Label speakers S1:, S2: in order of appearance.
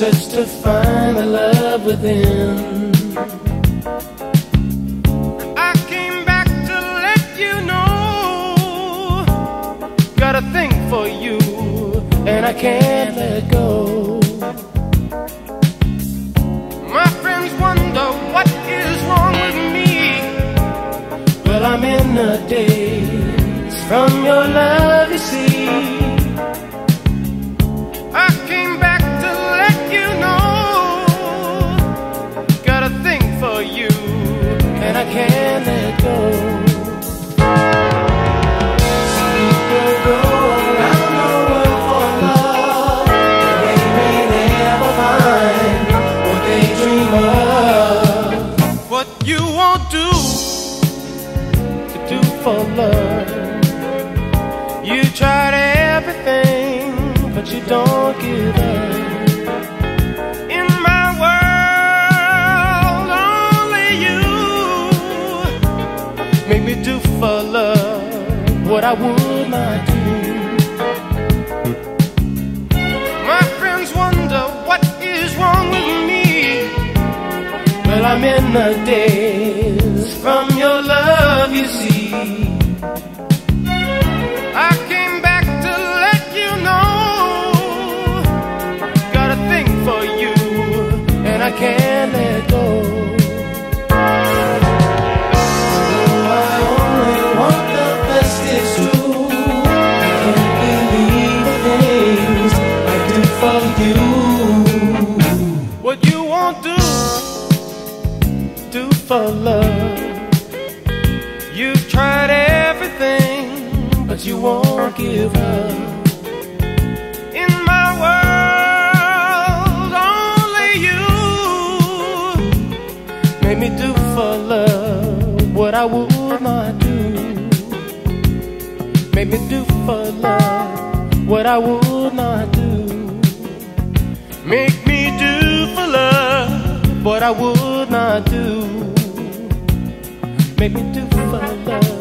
S1: search to find the love within.
S2: I came back to let you know, got a thing for you,
S1: and I can't let go.
S2: My friends wonder what is wrong with me.
S1: Well, I'm in a daze from your love, you see.
S2: I came back to let you know, got a thing for you,
S1: and I can't let go. For love, you tried everything, but you don't give up.
S2: In my world, only you
S1: make me do for love what I would not do.
S2: My friends wonder what is wrong with me.
S1: Well, I'm in the daze from your love, you see.
S2: I came back to let you know, got a thing for you,
S1: and I can't let go. Oh, I only want the best, it's true. I can't believe the things I do for you.
S2: What you won't
S1: do for love.
S2: You've tried everything,
S1: but you won't give up.
S2: In my world, only you
S1: made me do for love what I would not do. Made me do for love what I would not do.
S2: Make me do for love
S1: what I would not do. Make me do for love